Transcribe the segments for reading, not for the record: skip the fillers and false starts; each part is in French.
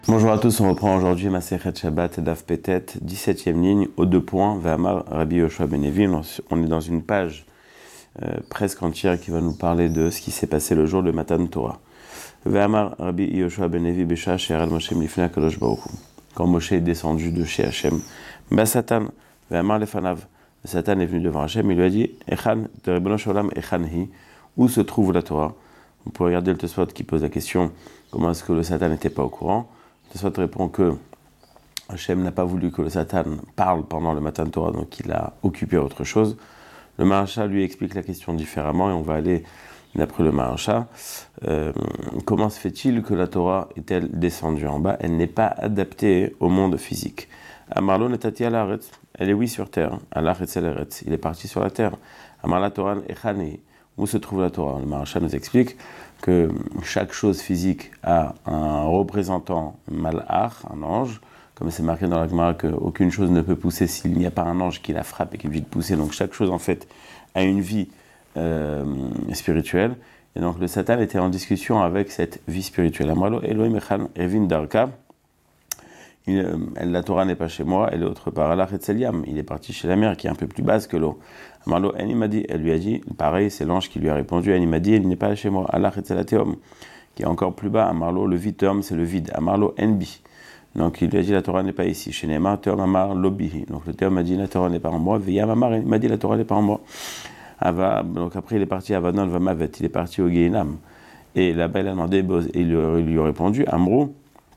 Bonjour à tous, on reprend aujourd'hui Masechet Shabbat Daf Petet, 17e ligne, aux deux points, Ve'amar Rabbi Yoshua ben Levi. On est dans une page presque entière qui va nous parler de ce qui s'est passé le jour de Matan Torah. Ve'amar Rabbi Yoshua ben Levi Besha She'eral Moshe Lifnei HaKadosh Baruch Hu. Quand Moshe est descendu de chez Hachem, Satan, Ve'amar Lefanav, Satan est venu devant Hachem, il lui a dit, Echan, de Ribono Shel Olam, Echan hi, où se trouve la Torah? On peut regarder le Tosfot qui pose la question, comment est-ce que le Satan n'était pas au courant? Tosfot répond que Hachem n'a pas voulu que le Satan parle pendant le Matan Torah, donc il a occupé autre chose. Le Maharsha lui explique la question différemment et on va aller d'après le Maharsha. Comment se fait-il que la Torah est-elle descendue en bas? Elle n'est pas adaptée au monde physique. Amarlo netati al haaretz, elle est oui sur terre. Al haaretz el eretz, il est parti sur la terre. Amar la Torah echani, où se trouve la Torah? Le Maharsha nous explique que chaque chose physique a un représentant malach, un ange, comme c'est marqué dans la Gemara qu'aucune chose ne peut pousser s'il n'y a pas un ange qui la frappe et qui lui dit de pousser. Donc chaque chose en fait a une vie spirituelle. Et donc le Satan était en discussion avec cette vie spirituelle. Amralo Elohim Echan Evin Darka. La Torah n'est pas chez moi, elle est autre part. Allah Etzeliam, il est parti chez la mer qui est un peu plus basse que l'eau. Amarlo Enimadi, elle lui a dit, pareil, c'est l'ange qui lui a répondu, Enimadi, il n'est pas chez moi. Allah Etzelateom, qui est encore plus bas. Amarlo, le vitom, c'est le vide. Amarlo Enbi. Donc il lui a dit, la Torah n'est pas ici. Chez Neymar, Teom Amar Lobihi. Donc le Teom a dit, la Torah n'est pas en moi. Veyam Amar, il m'a dit, la Torah n'est pas en moi. Donc après il est parti à Vanon Vamavet, il est parti au Gehinam. Et là-bas il a demandé, et il lui a répondu, Amrou,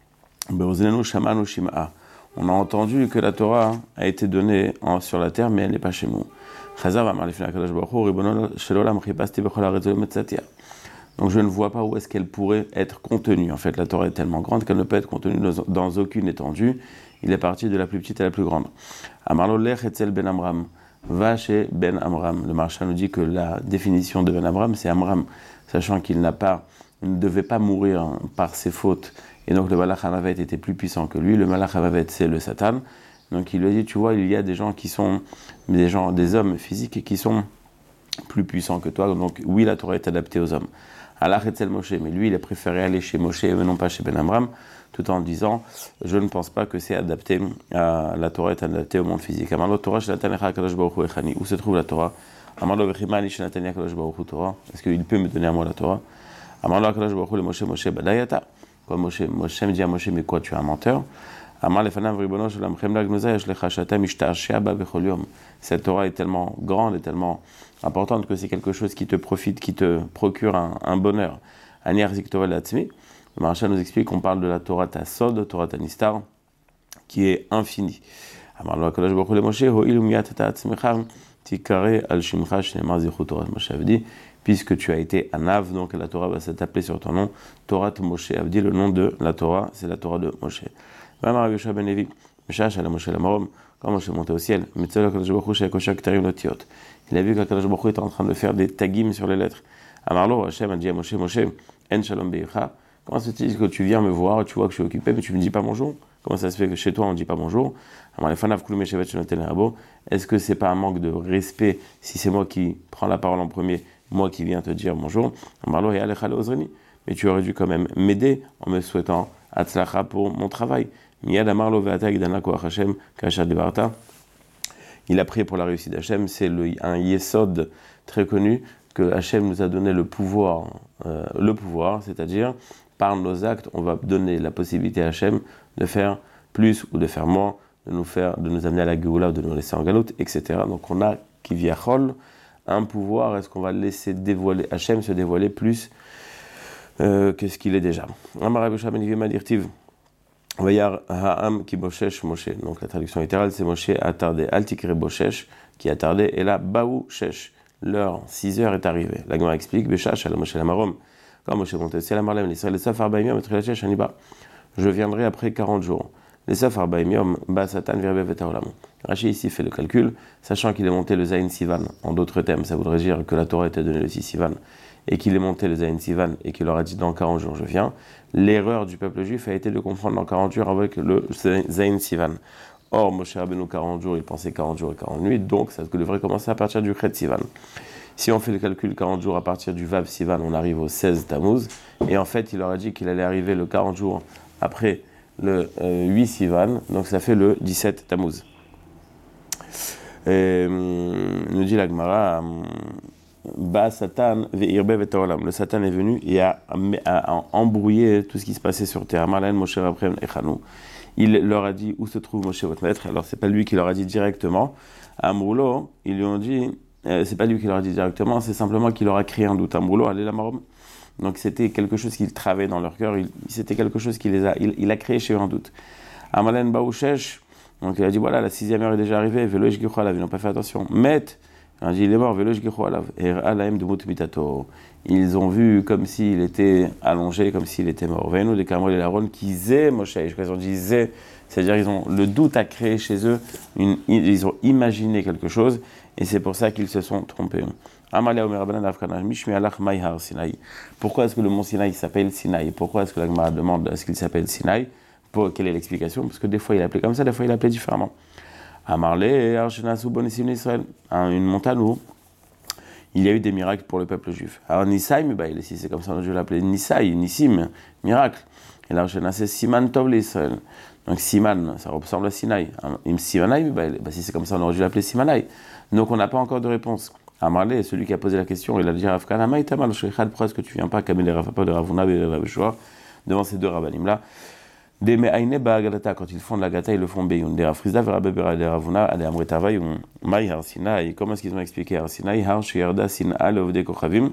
on a entendu que la Torah a été donnée sur la terre, mais elle n'est pas chez nous. Donc je ne vois pas où est-ce qu'elle pourrait être contenue. En fait, la Torah est tellement grande qu'elle ne peut être contenue dans aucune étendue. Il est parti de la plus petite à la plus grande. Amarlo lech etzel ben Amram, va chez Ben Amram. Le Maharsha nous dit que la définition de Ben Amram, c'est Amram, sachant qu'il ne devait pas mourir par ses fautes. Et donc le Malach Hamavet était plus puissant que lui. Le Malach Hamavet, c'est le Satan. Donc il lui a dit, tu vois, il y a des gens qui sont des hommes physiques qui sont plus puissants que toi. Donc oui, la Torah est adaptée aux hommes. Allah Etzel Moshe, mais lui, il a préféré aller chez Moshe et non pas chez Ben Amram, tout en disant, je ne pense pas que c'est adapté, la Torah est adaptée au monde physique. Amarlo Torah Shenatanecha HaKadosh Baruch Hu Echani, où se trouve la Torah? Amarlo Vechimani Shenatani HaKadosh Baruch Hu Torah, est-ce qu'il peut me donner à moi la Torah? Amarlo HaKadosh Baruch Hu le Moshe Badayata. Quand Moshe me dit à Moshe, mais quoi, tu es un menteur? Cette Torah est tellement grande et tellement importante que c'est quelque chose qui te profite, qui te procure un bonheur. Le Maharsha nous explique qu'on parle de la Torah Tassod, Torah Tanistar, qui est infinie. Moshe avait dit, puisque tu as été Anav, donc la Torah va s'appeler sur ton nom, Torah Moshe. A dit le nom de la Torah, c'est la Torah de Moshe. Quand Moshe est monté au ciel, il a vu qu'Akadosh Baruch Hu était en train de faire des tagim sur les lettres. Amarlo, Hachem a dit à Moshe, En Shalom Beicha, comment se fait-il que tu viens me voir, tu vois que je suis occupé, mais tu ne me dis pas bonjour? Comment ça se fait que chez toi on ne dit pas bonjour? Est-ce que c'est pas un manque de respect si c'est moi qui prends la parole en premier, moi qui viens te dire bonjour? Mais tu aurais dû quand même m'aider en me souhaitant Hatzlacha pour mon travail. Il a prié pour la réussite d'Hachem, c'est un yesod très connu que Hachem nous a donné le pouvoir, c'est-à-dire par nos actes, on va donner la possibilité à Hachem de faire plus ou de faire moins, de nous amener à la Géoula ou de nous laisser en galoute, etc. Donc on a Kiviachol, un pouvoir, est-ce qu'on va laisser dévoiler Hachem se dévoiler plus que ce qu'il est déjà. Donc la traduction littérale c'est Moshe a tardé, Altikre Boshesh qui a tardé, et là Baou Shesh, l'heure 6 heures est arrivée. La Gemara explique Beshash ala Moshe Lamarom, quand Moshe montait ciel Amarlem l'Israël les Safar Baïmiam et Trilachesh Aniba, je viendrai après 40 jours. Les Safar Baïmiam Ba Satan Virbe Vetaolam. Rashi ici fait le calcul, sachant qu'il est monté le Zayin Sivan. En d'autres termes, ça voudrait dire que la Torah était donnée le 6 Sivan et qu'il est monté le Zayin Sivan et qu'il leur a dit dans 40 jours je viens. L'erreur du peuple juif a été de comprendre dans 40 jours avec le Zayin Sivan. Or, Moshe Rabbeinu 40 jours, il pensait 40 jours et 40 nuits, donc ça devrait commencer à partir du Chet Sivan. Si on fait le calcul 40 jours à partir du Vav Sivan, on arrive au 16 Tammuz, et en fait il leur a dit qu'il allait arriver le 40 jours après le 8 Sivan, donc ça fait le 17 Tammuz. Nous dit la Gemara, Ba Satan ve'irbe v'taolam. Le Satan est venu et a embrouillé tout ce qui se passait sur terre. Marlen Moshe Rabbeinu Echanu. Il leur a dit où se trouve Moshe votre maître. Alors c'est pas lui qui leur a dit directement. À Amroulo, ils lui ont dit, c'est pas lui qui leur a dit directement, c'est simplement qu'il leur a créé un doute. Amroulo, allez la marom. Donc c'était quelque chose qu'il travaillait dans leur cœur. C'était quelque chose qui il a créé chez eux un doute. Amalen Baouchesh. Donc il a dit voilà, la 6e heure est déjà arrivée, Velo Ishgichu Alav, ils n'ont pas fait attention. Met, il a dit il est mort, Velo Ishgichu Alav, et Alaim de Mutato. Ils ont vu comme s'il était allongé, comme s'il était mort. Venu des Kamol et Laron qui zé Moshe, ils ont dit zé, c'est-à-dire ils ont le doute à créer chez eux, ils ont imaginé quelque chose, et c'est pour ça qu'ils se sont trompés. Amalia Omer Rabbanan Afkana Mishmi Alach Maïhar Sinaï. Pourquoi est-ce que le mont Sinaï s'appelle Sinaï? Pourquoi est-ce que la Gemara demande est-ce qu'il s'appelle Sinaï? Quelle est l'explication? Parce que des fois il appelait comme ça, des fois il appelait différemment. Amarle, Archenasu Bonissim Israël, une montagne où il y a eu des miracles pour le peuple juif. Alors Nisaï, mais ici c'est comme ça, je l'appelais Nisaï, Nissim, miracle. Et l'Archena c'est Siman Tov l'Israël. Donc Siman, ça ressemble à Sinaï. Simanaï, si c'est comme ça, on aurait dû l'appeler Simanaï. Donc on n'a pas encore de réponse. Amarle, celui qui a posé la question, il a dit Rafkana Maïtamal, Sheikhad, pourquoi est-ce que tu viens pas Kamel Rafa de Ravuna et de Raveshua devant ces deux rabbanim là? Des me'aïne ba'agadata, quand ils font de la gata, ils le font beyoun. Des rafrizda verabebera de ravuna, ade amretavay ou maï har Sinaï. Comment est-ce qu'ils ont expliqué har Sinaï? Har sheyarda sin'a leovde kochavim.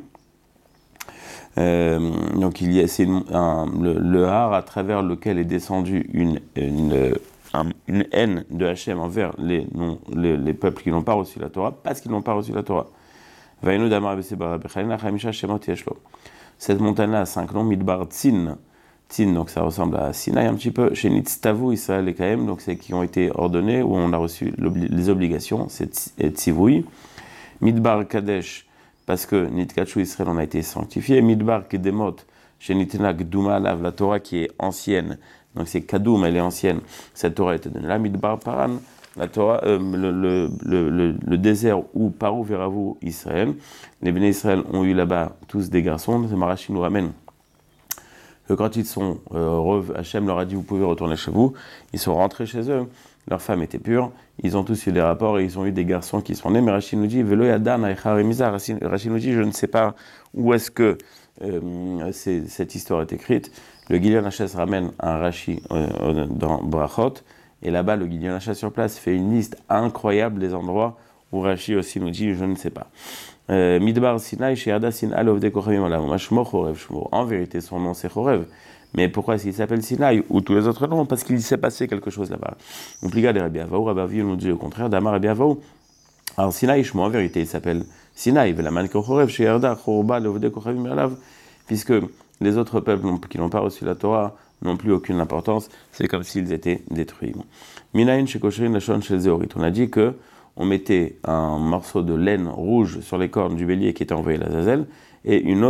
Donc il y a le har à travers lequel est descendue une haine de Hachem envers les peuples qui n'ont pas reçu la Torah, parce qu'ils n'ont pas reçu la Torah. Vaynu damar besebara bechalina chamisha shemot yeshlo. Cette montagne-là a 5 noms, Midbar Tzin. Tzin, donc ça ressemble à Sinaï un petit peu. Chez Nitztavu, Israël et Kaem, donc c'est qui ont été ordonnés, où on a reçu les obligations, c'est Tzivui. Midbar Kadesh, parce que Nitkachu Israël, on a été sanctifié. Midbar Kedemot, chez Nitena Gduma Alav, la Torah qui est ancienne, donc c'est Kadoum, elle est ancienne, cette Torah a été donnée là. Midbar Paran, la Torah, le désert où Parou Veravu Israël, les béné Israël ont eu là-bas tous des garçons, c'est Marachi nous ramène que quand ils sont Hachem leur a dit vous pouvez retourner chez vous, ils sont rentrés chez eux, leurs femmes étaient pures, ils ont tous eu des rapports et ils ont eu des garçons qui sont nés, mais Rachid nous dit Velo Yadan Aïcharemiza, Rachid nous dit je ne sais pas où est-ce que cette histoire est écrite. Le Gideon Hachas ramène un Rashi dans Brachot, et là-bas le Gideon Hachas sur place fait une liste incroyable des endroits où Rashi aussi nous dit je ne sais pas. Midbar Sinai, Sheada Sinai, Lovde Kochavim Olam, Mashmo Chorev Shmo. En vérité, son nom c'est Chorev. Mais pourquoi est-ce qu'il s'appelle Sinai ou tous les autres noms? Parce qu'il s'est passé quelque chose là-bas. On pliga des Rabbi Avaou, Rabbi Aviou nous dit le contraire, Damar Rabbi Avaou. Alors Sinai Shmo, en vérité, il s'appelle Sinai, Velaman Kochorev, Sheada, Chorba, Lovde Kochavim Olav, puisque les autres peuples qui n'ont pas reçu la Torah n'ont plus aucune importance, c'est comme s'ils étaient détruits. Minayin Shekosherin Lashon Shel Zeorit. On a dit que on mettait un morceau de laine rouge sur les cornes du bélier qui était envoyé à l'Azazel, et un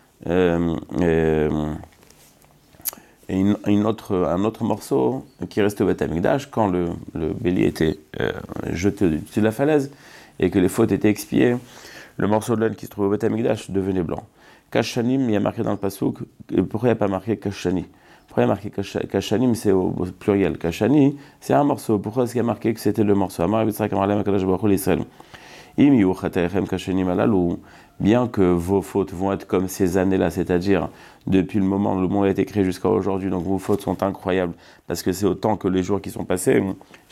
autre morceau qui restait au Beth Amikdash quand le bélier était jeté au-dessus de la falaise et que les fautes étaient expiées. Le morceau de laine qui se trouvait au Beth Amikdash devenait blanc. Kashanim, il y a marqué dans le Passouk, pourquoi il n'y a pas marqué Kashani? Pourquoi il y a marqué Kashanim, c'est au pluriel. Kashani, c'est un morceau. Pourquoi est-ce qu'il y a marqué que c'était le morceau? Bien que vos fautes vont être comme ces années-là, c'est-à-dire depuis le moment où le monde a été créé jusqu'à aujourd'hui, donc vos fautes sont incroyables, parce que c'est autant que les jours qui sont passés.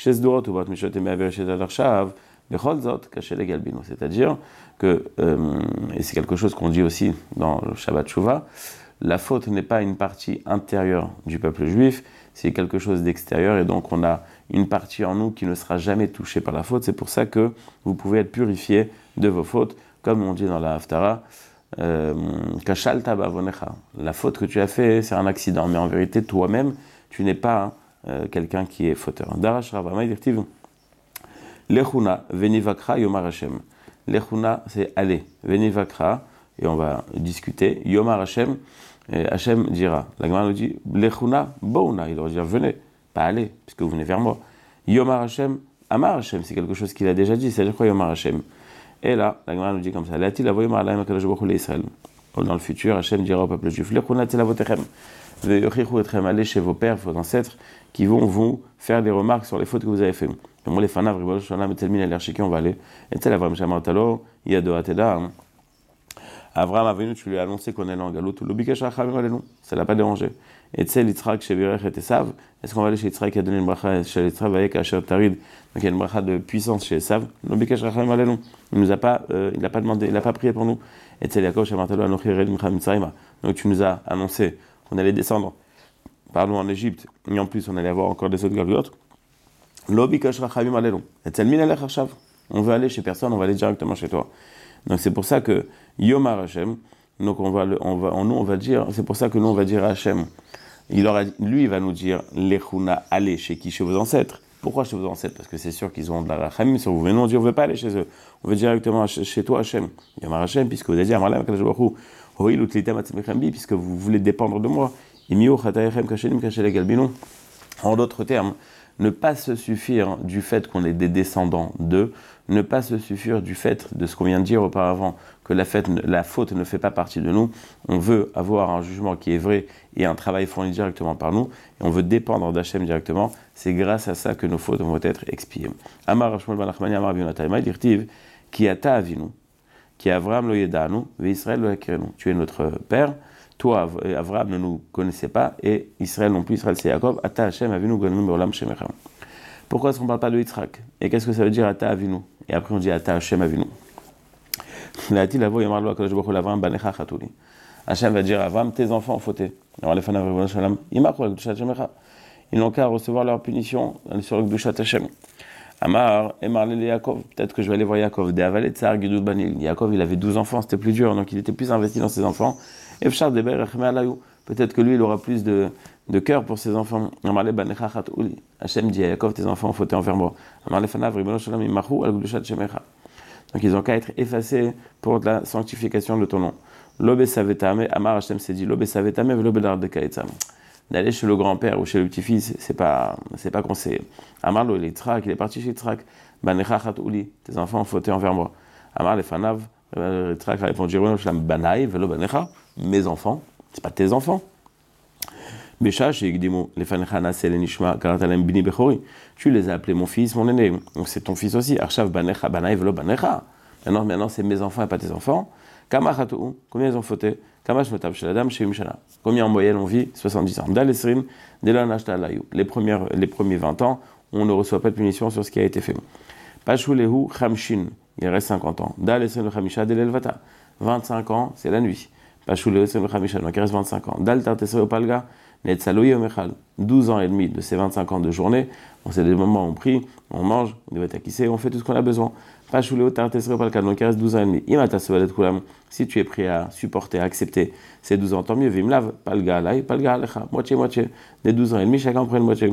C'est-à-dire que, et c'est quelque chose qu'on dit aussi dans le Shabbat Shuvah, la faute n'est pas une partie intérieure du peuple juif, c'est quelque chose d'extérieur, et donc on a une partie en nous qui ne sera jamais touchée par la faute. C'est pour ça que vous pouvez être purifié de vos fautes, comme on dit dans la Haftara, Kashalta bavonecha. La faute que tu as fait, c'est un accident, mais en vérité, toi-même, tu n'es pas quelqu'un qui est fauteur. Darash Ravama dirtiv Lechuna venivakra yomar Hashem. Lechuna, c'est aller. Venivakra, et on va discuter. Yomar Hashem, Hashem dira. La Gemara nous dit Lechuna bouna. Il va dire venez, pas allez, puisque vous venez vers moi. Yomar Hashem, Amar Hashem, c'est quelque chose qu'il a déjà dit. C'est-à-dire quoi Yomar Hashem? Et là, la Gemara nous dit comme ça. Dans le futur, Hashem dira au peuple juif Lechuna telavotechem. allez chez vos pères, vos ancêtres, qui vont vous faire des remarques sur les fautes que vous avez faites. Et moi, les fanav, on va aller. Et tel Avram Shamartalo, Yado Ateda. Avram Avinu, tu lui as annoncé qu'on allait en Galout. L'obikesh Rachamim Alenu, ça l'a pas dérangé. Et tel Yitzhak, Shevirech et Esav, est-ce qu'on va aller chez Yitzhak qui a donné une bracha chez Yitzhak, Vayek Asher Tarid, donc il y a une bracha de puissance chez Esav. L'obikesh Rachamim Alenu, il n'a pas demandé, il n'a pas prié pour nous. Et tel Yaakov Shamartalo, Anochi Red Micha Mitzrayma. Donc tu nous as annoncé qu'on allait descendre, en Égypte, et en plus on allait avoir encore des autres galiotes. L'obikesh Rachamim Alenu. Et tel Minalech Hashav. On veut aller chez personne, on va aller directement chez toi. Donc c'est pour ça que Yomar Hashem, donc on va dire, c'est pour ça que nous on va dire à Hashem, lui il va nous dire Lechuna, allez chez qui? Chez vos ancêtres. Pourquoi chez vos ancêtres? Parce que c'est sûr qu'ils ont de la rachamim sur vous. Mais nous on dit on veut pas aller chez eux, on veut directement chez toi Hashem. Yomar Hashem, puisque vous avez dit Amarlam Kadosh Baruch Hu, Hoil Utlitam Atzmechem Bi, puisque vous voulez dépendre de moi. Imio Chataechem Kashenim Kashel Galbinon. En d'autres termes, ne pas se suffire du fait qu'on est des descendants d'eux, ne pas se suffire du fait de ce qu'on vient de dire auparavant, que la faute ne fait pas partie de nous. On veut avoir un jugement qui est vrai et un travail fourni directement par nous, et on veut dépendre d'Hachem directement. C'est grâce à ça que nos fautes vont être expiées. Amar Shmuel ben Nachmani Amar Bionatayma dirtiv ki ata avinu, ki Avraham lo yedanu, ve Israël lo yakirenu. Tu es notre père. Toi, Avraham ne nous connaissait pas, et Israël non plus, Israël c'est Yaakov, Ata Hashem Avinu Gonim Beolam Shemechem. Pourquoi est-ce qu'on ne parle pas de Yitzhak? Et qu'est-ce que ça veut dire Ata Avinu? Et après on dit Ata Hashem Avinu. Hachem va dire à Avraham, tes enfants ont fauté. Ils n'ont qu'à recevoir leur punition sur le Kedushat Hashem. Amar, Emarle Yaakov, peut-être que je vais aller voir Yaakov. Yaakov, il avait 12 enfants, c'était plus dur, donc il était plus investi dans ses enfants. Peut-être que lui, il aura plus de cœur pour ses enfants. Hachem dit à Yaakov, tes enfants ont fauté envers moi. Donc ils ont qu'à être effacés pour la sanctification de ton nom. L'obé savetame, Amar Hachem s'est dit, l'obé savetame, l'obé d'ardekaetzam. D'aller chez le grand-père ou chez le petit-fils, c'est pas conseillé. Amar lo Yitzhak, il est parti chez Yitzhak. Banechachat uli, tes enfants ont fauté envers moi. Amar le fanav, Yitzhak a répondu, banaï velo banecha, mes enfants, c'est pas tes enfants. Bécha, chez Yigdimo, les fanechana, c'est les nishma, karatalem bini bechori. Tu les as appelés mon fils, mon aîné. Donc c'est ton fils aussi. Arshav banecha, banaï velo banecha. Maintenant c'est mes enfants et pas tes enfants. Kamachatou, combien ils ont fauté? Kamash metab sheladam chez Mishana. Combien en moyenne on vit? 70 ans. Dalesrin, delanashta layou. Les premiers 20 ans, on ne reçoit pas de punition sur ce qui a été fait. Pashulehu Khamshin, il reste 50 ans. Dalesrin le Khamisha delelvata. 25 ans, c'est la nuit. Pashulehu le Khamisha, donc il reste 25 ans. Dal tartesre opalga, netzaloye omechal. 12 ans et demi de ces 25 ans de journée. On sait des moments où on prie, on mange, on doit takisser, on fait tout ce qu'on a besoin. Pashulehu tartesre opalga, donc il reste 12 ans et demi. Imatasovalet kulam. Si tu es prêt à supporter, à accepter ces 12 ans, tant mieux. Vimlav, palga alay, palga alecha. Moitié. Des 12 ans et demi, chacun prenne moitié.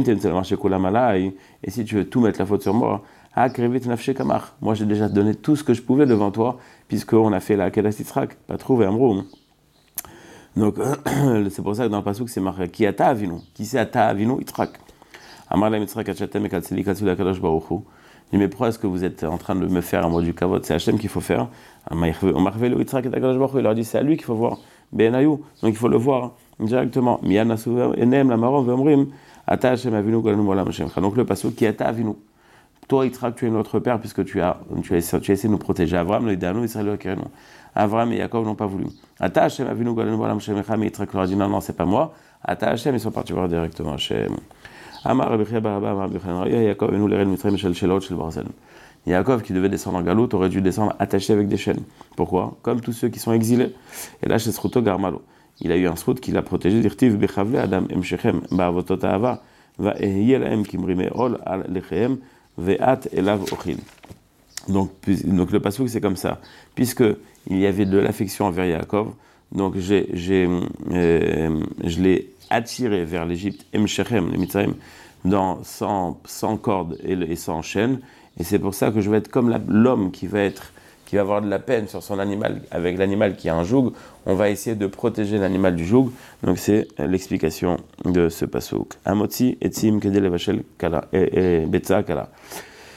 Et si tu veux tout mettre la faute sur moi, moi j'ai déjà donné tout ce que je pouvais devant toi, puisqu'on a fait la Kedat Yitzhak, pas trouvé Amrou. Donc c'est pour ça que dans le pasuk c'est marqué qui ata avinu, qui c'est ata avinu Yitzhak. Amar la Yitzhak achatem ekatzeli katsu la Kadosh Baruch Hu. Mais pourquoi est-ce que vous êtes en train de me faire un mot du kavod? C'est Hachem qu'il faut faire. On m'a révélé Yitzhak et Kadosh Baruch Hu. Il leur dit c'est à lui qu'il faut voir. Benayou, donc il faut le voir directement. Miyanasu enem la maron ve'omrim ata Hachem avinu golanu molam Hachem. Donc le pasuk qui ata avinu. Toi, Yitzhak, tu es notre père puisque tu as essayé de nous protéger. Avraham, le Idanu, Israël, le Kirenu. Avraham et Yaakov n'ont pas voulu. Ata Hashem avinu golanu molam Hachem. Mais Yitzhak leur a dit non, c'est pas moi. Ata Hashem, ils sont partis voir directement Hachem. Amar Rabbi Chia bar Abba, Amar Rabbi Chanan, Yaakov venu l'Eren Mitzrayim shel Shelot shel Barzel. Yaakov qui devait descendre en galoute aurait dû descendre attaché avec des chaînes. Pourquoi? Comme tous ceux qui sont exilés. Et là, chez Sruto Garmalo, il a eu un Srut qui l'a protégé. Dirtiv bechavle Adam emshechem ba'avotot ahava va'ehiye lahem kimrime ol al lechem ve'at elav ochil. Donc le pasuk c'est comme ça. Puisque il y avait de l'affection envers Yaakov, donc je l'ai attiré vers l'Égypte, emshechem, le Mitzrayim, sans corde et sans chaîne. Et c'est pour ça que je vais être comme l'homme qui va avoir de la peine sur son animal, avec l'animal qui a un joug. On va essayer de protéger l'animal du joug. Donc c'est l'explication de ce pasuk. Amotzi etzim kedel vachel kala et betza kala.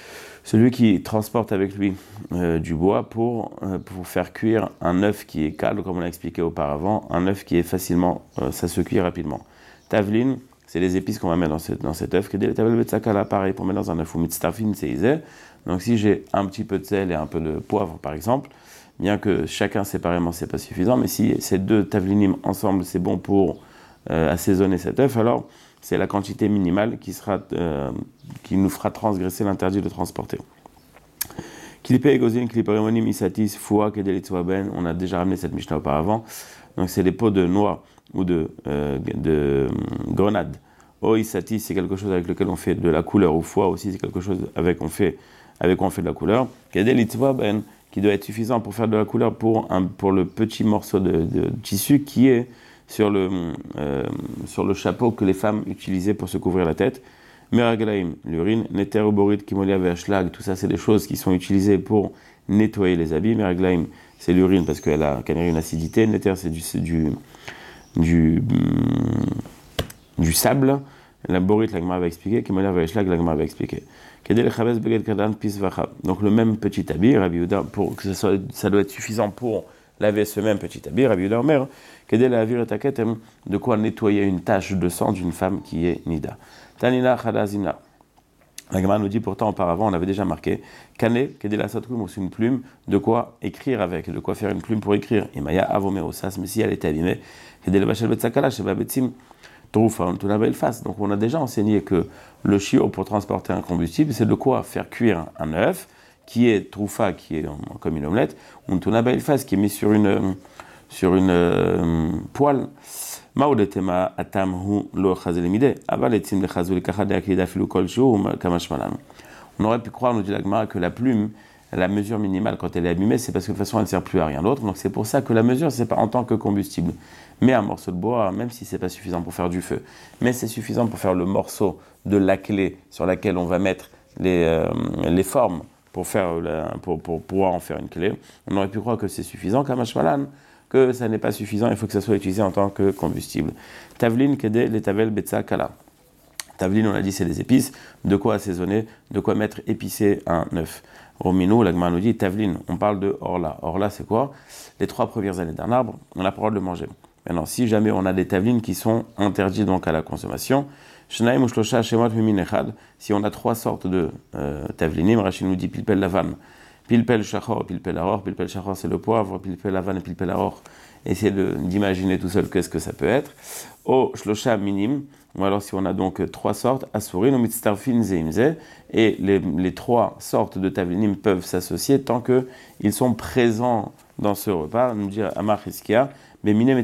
Celui qui transporte avec lui du bois pour faire cuire un œuf qui est calme, comme on l'a expliqué auparavant, un œuf qui est facilement, ça se cuit rapidement. Tavlin, c'est les épices qu'on va mettre dans cet œuf. Pareil, pour mettre dans un œuf. Ou mitztafin, c'est isé. Donc si j'ai un petit peu de sel et un peu de poivre, par exemple, bien que chacun séparément, c'est pas suffisant, mais si ces deux tavlinim ensemble, c'est bon pour assaisonner cet œuf, alors c'est la quantité minimale qui nous fera transgresser l'interdit de transporter. Klipe egozin, klipe remonim, isatis, foua, kedelitzwa ben, on a déjà ramené cette Mishnah auparavant. Donc c'est les pots de noix ou de grenade. O isatis, c'est quelque chose avec lequel on fait de la couleur, ou foie aussi, c'est quelque chose avec quoi on fait de la couleur. Kedelitzwa ben, qui doit être suffisant pour faire de la couleur pour le petit morceau de tissu qui est sur le chapeau que les femmes utilisaient pour se couvrir la tête. Meraglaim, l'urine, Neteroborit, Kimolia, Veashlag, tout ça c'est des choses qui sont utilisées pour nettoyer les habits. Meraglaim, c'est l'urine parce qu'elle a une acidité. Neter, c'est du sable. La borit, la Gemara va expliquer. Kimolia, Veashlag, la Gemara va expliquer. Donc le même petit habit, Rabbi Yehuda, pour que ça doit être suffisant pour laver ce même petit habit, Rabbi Yehuda Omer, de quoi nettoyer une tache de sang d'une femme qui est nida. Tanina Khadazina. La Gemara nous dit pourtant auparavant, on avait déjà marqué Kane, Kedela Satrum, c'est une plume, de quoi écrire avec, de quoi faire une plume pour écrire. Et Maya Avomerosas, mais si elle était abîmée, Kedela Bachel Betsakala, Sheba Betsim, Troufa, Tunabel Face. Donc on a déjà enseigné que le chiot pour transporter un combustible, c'est de quoi faire cuire un œuf, qui est Troufa, qui est comme une omelette, ou Tunabel Face, qui est mis sur une poêle. On aurait pu croire, nous dit la Gemara, que la plume, la mesure minimale quand elle est abîmée, c'est parce que de toute façon elle ne sert plus à rien d'autre. Donc c'est pour ça que la mesure, c'est pas en tant que combustible. Mais un morceau de bois, même si c'est pas suffisant pour faire du feu, mais c'est suffisant pour faire le morceau de la clé sur laquelle on va mettre les formes pour pouvoir en faire une clé. On aurait pu croire que c'est suffisant, kamashmalan, que ça n'est pas suffisant, il faut que ça soit utilisé en tant que combustible. Tavlin, kede, les tavel, betsa, kala. Tavlin, on a dit, c'est des épices. De quoi assaisonner, de quoi mettre épicé un œuf. Romino, la Gemara nous dit, Tavlin, on parle de orla. Orla, c'est quoi? Les 3 premières années d'un arbre, on a pas le droit de le manger. Maintenant, si jamais on a des tavlines qui sont interdits donc à la consommation, si on a 3 sortes de tavlinim, Rachid nous dit, pilpel lavan. Pilpel shachor, pilpel aror. Pilpel shachor, c'est le poivre. Pilpel lavan et pilpel aror. Essayez d'imaginer tout seul qu'est-ce que ça peut être. O shlosha minim. Ou alors si on a donc 3 sortes, asurin ou mitztarfin zeimze. Et les 3 sortes de tavlinim peuvent s'associer tant qu'ils sont présents dans ce repas. Nous dire Amar Hiskia. Il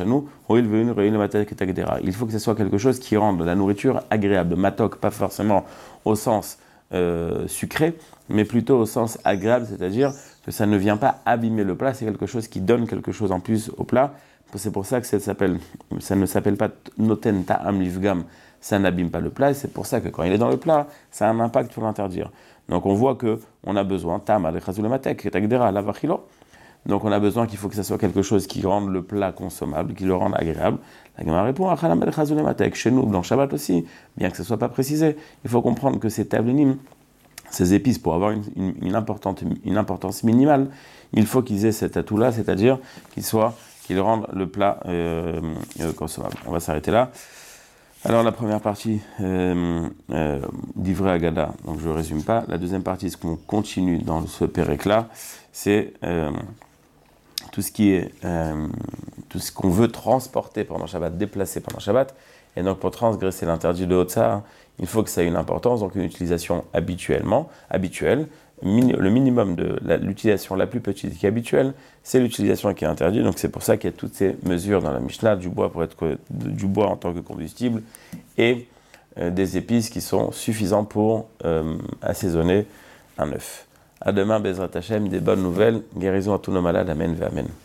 faut que ce soit quelque chose qui rende la nourriture agréable. Matok, pas forcément au sens sucré, mais plutôt au sens agréable, c'est-à-dire que ça ne vient pas abîmer le plat, c'est quelque chose qui donne quelque chose en plus au plat. C'est pour ça que ça ne s'appelle pas noten ta'am livgam, ça n'abîme pas le plat, et c'est pour ça que quand il est dans le plat, ça a un impact pour l'interdire. Donc on voit qu'on a besoin, tam al-khazulamatek, tagdera, lavachilo. Donc on a besoin qu'il faut que ça soit quelque chose qui rende le plat consommable, qui le rende agréable. La Gemara répond, chez nous, dans Shabbat aussi, bien que ce ne soit pas précisé, il faut comprendre que ces tavlinim, ces épices, pour avoir une importance minimale, il faut qu'ils aient cet atout-là, c'est-à-dire qu'ils rendent le plat consommable. On va s'arrêter là. Alors la première partie d'Ivrei Agada, donc je ne résume pas. La deuxième partie, ce qu'on continue dans ce pérec-là, c'est tout ce qu'on veut transporter pendant Shabbat, déplacer pendant Shabbat. Et donc pour transgresser l'interdit de Hotzah, il faut que ça ait une importance, donc une utilisation habituelle. Le minimum de l'utilisation la plus petite qui est habituelle, c'est l'utilisation qui est interdite. Donc c'est pour ça qu'il y a toutes ces mesures dans la Mishnah, du bois en tant que combustible, et des épices qui sont suffisants pour assaisonner un œuf. À demain, Bezrat Hashem, des bonnes nouvelles, guérison à tous nos malades, amen, amen.